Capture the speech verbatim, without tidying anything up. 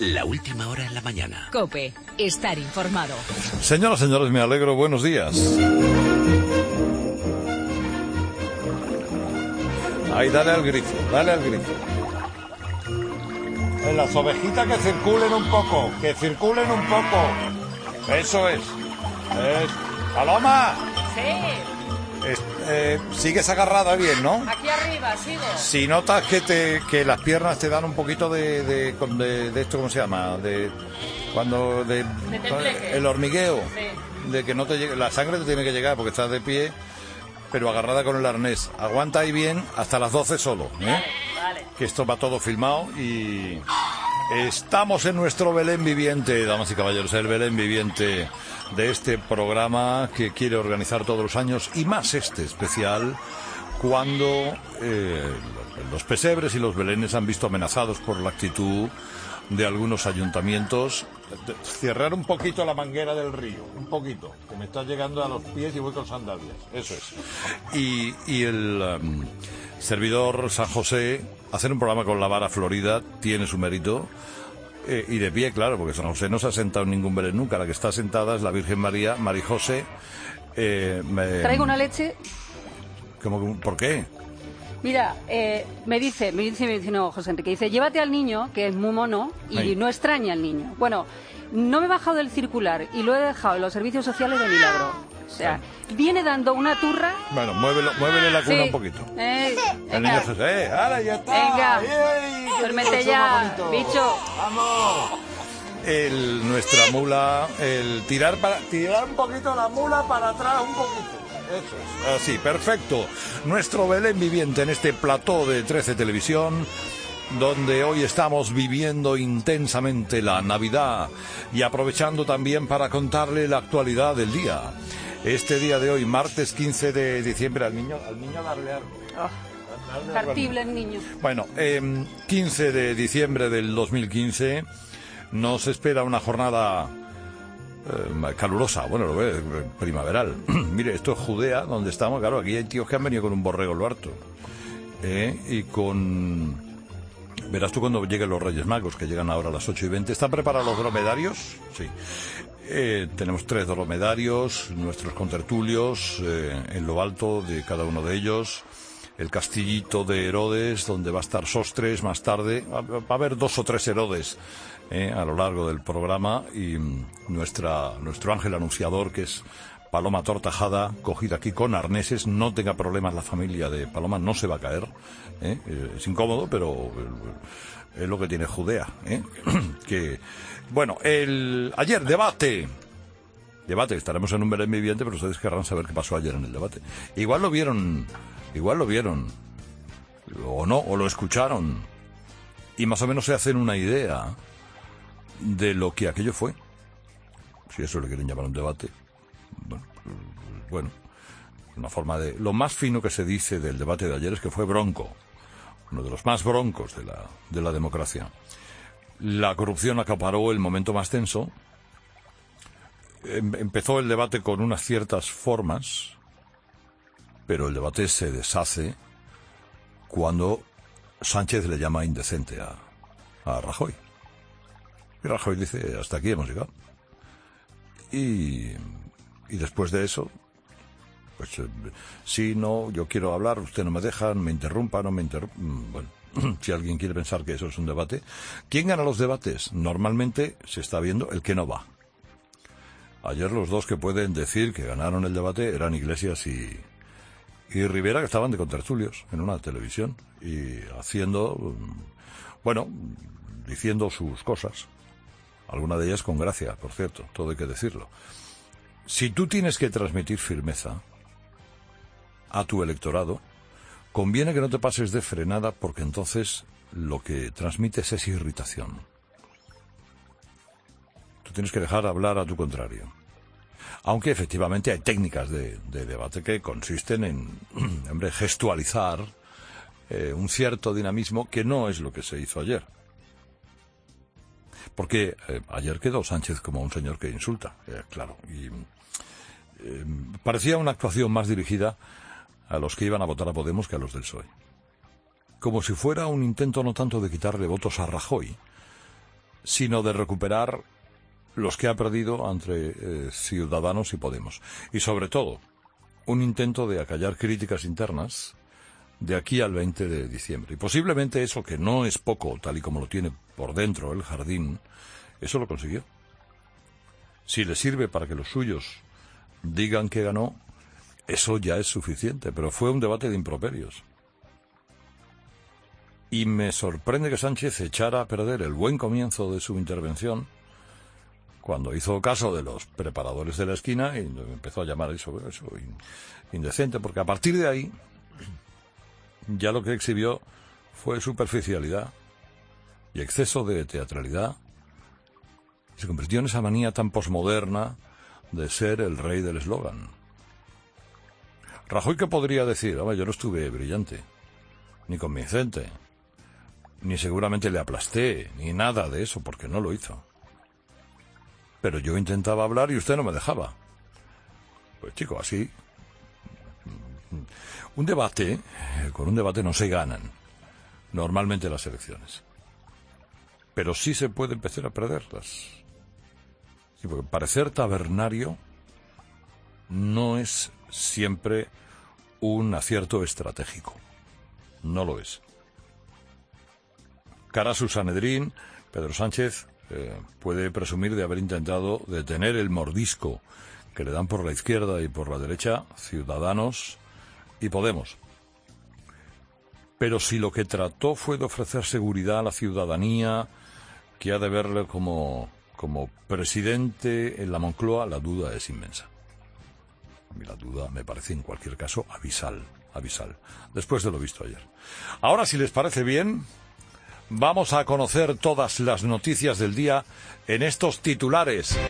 La última hora en la mañana. COPE. Estar informado. Señoras, señores, me alegro. Buenos días. Ahí, dale al grifo, dale al grifo. En las ovejitas que circulen un poco, que circulen un poco. Eso es. es. ¡Paloma! Sí. Es, eh, sigues agarrada bien, ¿no? Aquí arriba, sigo. Si notas que te que las piernas te dan un poquito de de, de, de esto, ¿cómo se llama? De cuando de, de tembleque. El hormigueo. Sí. De que no te llegue, la sangre te tiene que llegar porque estás de pie, pero agarrada con el arnés. Aguanta ahí bien hasta las doce solo, ¿eh? Vale, vale. Que esto va todo filmado y estamos en nuestro Belén viviente, damas y caballeros, el Belén viviente de este programa que quiere organizar todos los años, y más este especial, cuando eh, los pesebres y los belenes han visto amenazados por la actitud de algunos ayuntamientos. Cerrar un poquito la manguera del río, un poquito, que me está llegando a los pies y voy con sandalias, eso es. Y, y el um, servidor San José, hacer un programa con la vara florida tiene su mérito. Eh, y de pie, claro, porque San José no se ha sentado en ningún Belén nunca. La que está sentada es la Virgen María, María José. Eh, me... ¿Traigo una leche? ¿Cómo, ¿Por qué? Mira, eh, me dice, me dice, me dice, no, José Enrique, dice, llévate al niño, que es muy mono, y Ay. no extraña al niño. Bueno, no me he bajado del circular y lo he dejado en los servicios sociales de Milagro. O sea, viene dando una turra. Bueno, muévelo, muévele la cuna Sí. un poquito. Eh, El venga. niño José, ¡eh! ¡Ahora ya está! Venga. ¡Ay, ay, qué Duérmete rico, ya, bonito! bicho. ¡Vamos! El, nuestra mula, el tirar para tirar un poquito la mula para atrás un poquito. Eso es. Así, perfecto. Nuestro Belén viviente en este plató de trece Televisión, donde hoy estamos viviendo intensamente la Navidad y aprovechando también para contarle la actualidad del día. Este día de hoy, martes quince de diciembre, al niño, al niño darle algo. Oh, Darle algo al cartible el niño. niño. Bueno, eh, quince de diciembre del dos mil quince nos espera una jornada eh, calurosa, bueno, lo ves, primaveral. Mire, esto es Judea, donde estamos, claro, aquí hay tíos que han venido con un borrego en lo harto. Eh, y con... Verás tú cuando lleguen los Reyes Magos, que llegan ahora a las ocho y veinte. ¿Están preparados los dromedarios? Sí. Eh, tenemos tres dromedarios, nuestros contertulios, eh, en lo alto de cada uno de ellos. El castillito de Herodes, donde va a estar Sostres más tarde. Va, va a haber dos o tres Herodes eh, a lo largo del programa. Y mm, nuestra nuestro ángel anunciador, que es Paloma Tortajada, cogida aquí con arneses. No tenga problemas la familia de Paloma, no se va a caer. ¿eh? Es incómodo, pero eh, es lo que tiene Judea. ¿eh? que Bueno, el ayer, debate. Debate, estaremos en un Belén viviente, pero ustedes querrán saber qué pasó ayer en el debate. Igual lo vieron... Igual lo vieron, o no, o lo escucharon, y más o menos se hacen una idea de lo que aquello fue. Si eso le quieren llamar un debate, bueno, bueno, una forma de... Lo más fino que se dice del debate de ayer es que fue bronco, uno de los más broncos de la, de la democracia. La corrupción acaparó el momento más tenso. Em, empezó el debate con unas ciertas formas, pero el debate se deshace cuando Sánchez le llama indecente a, a Rajoy. Y Rajoy dice, hasta aquí hemos llegado. Y, y después de eso, pues, eh, sí, no, yo quiero hablar, usted no me deja, no me interrumpa, no me interrumpa. Bueno, si alguien quiere pensar que eso es un debate. ¿Quién gana los debates? Normalmente se está viendo el que no va. Ayer los dos que pueden decir que ganaron el debate eran Iglesias y... y Rivera, que estaban de contertulios en una televisión y haciendo, bueno, diciendo sus cosas, alguna de ellas con gracia, por cierto, todo hay que decirlo. Si tú tienes que transmitir firmeza a tu electorado, conviene que no te pases de frenada, porque entonces lo que transmites es irritación. Tú tienes que dejar hablar a tu contrario. Aunque efectivamente hay técnicas de, de debate que consisten en, hombre, gestualizar eh, un cierto dinamismo que no es lo que se hizo ayer. Porque eh, ayer quedó Sánchez como un señor que insulta, eh, claro. Y eh, parecía una actuación más dirigida a los que iban a votar a Podemos que a los del P S O E. Como si fuera un intento no tanto de quitarle votos a Rajoy, sino de recuperar los que ha perdido entre eh, Ciudadanos y Podemos. Y sobre todo, un intento de acallar críticas internas de aquí al veinte de diciembre. Y posiblemente eso, que no es poco, tal y como lo tiene por dentro el jardín, eso lo consiguió. Si le sirve para que los suyos digan que ganó, eso ya es suficiente, pero fue un debate de improperios. Y me sorprende que Sánchez echara a perder el buen comienzo de su intervención cuando hizo caso de los preparadores de la esquina y empezó a llamar eso, eso indecente, porque a partir de ahí ya lo que exhibió fue superficialidad y exceso de teatralidad. Se convirtió en esa manía tan posmoderna de ser el rey del eslogan. Rajoy, ¿qué podría decir? Hombre, yo no estuve brillante, ni convincente, ni seguramente le aplasté, ni nada de eso, porque no lo hizo. Pero yo intentaba hablar y usted no me dejaba. Pues chico, así. Un debate, con un debate no se ganan normalmente las elecciones. Pero sí se puede empezar a perderlas. Sí, porque parecer tabernario no es siempre un acierto estratégico. No lo es. Cara a su Sanedrín, Pedro Sánchez eh, puede presumir de haber intentado detener el mordisco que le dan por la izquierda y por la derecha Ciudadanos y Podemos. Pero si lo que trató fue de ofrecer seguridad a la ciudadanía, que ha de verle como, como presidente en la Moncloa, la duda es inmensa. A mí la duda me parece en cualquier caso abisal, abisal, después de lo visto ayer. Ahora, si les parece bien, vamos a conocer todas las noticias del día en estos titulares.